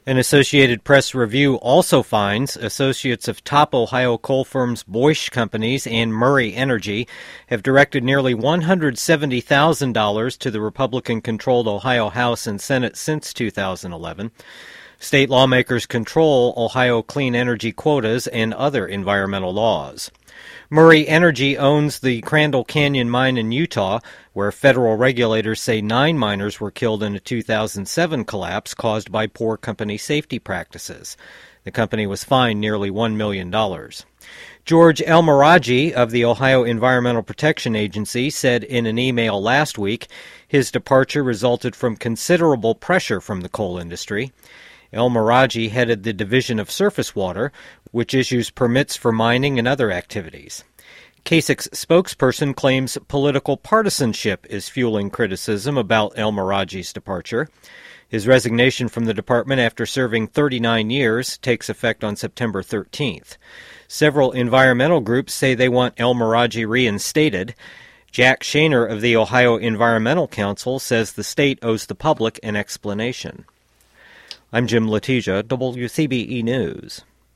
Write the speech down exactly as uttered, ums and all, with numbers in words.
An Associated Press review also finds associates of top Ohio coal firms Boyce Companies and Murray Energy have directed nearly one hundred seventy thousand dollars to the Republican-controlled Ohio House and Senate since two thousand eleven. State lawmakers control Ohio clean energy quotas and other environmental laws. Murray Energy owns the Crandall Canyon mine in Utah, where federal regulators say nine miners were killed in a two thousand seven collapse caused by poor company safety practices. The company was fined nearly one million dollars. George Elmiragy of the Ohio Environmental Protection Agency said in an email last week his departure resulted from considerable pressure from the coal industry. Elmiragy headed the Division of Surface Water, which issues permits for mining and other activities. Kasic's spokesperson claims political partisanship is fueling criticism about Elmiragy's departure. His resignation from the department after serving thirty-nine years takes effect on September thirteenth. Several environmental groups say they want Elmiragy reinstated. Jack Shaner of the Ohio Environmental Council says the state owes the public an explanation. I'm Jim Letizia, W C B E News.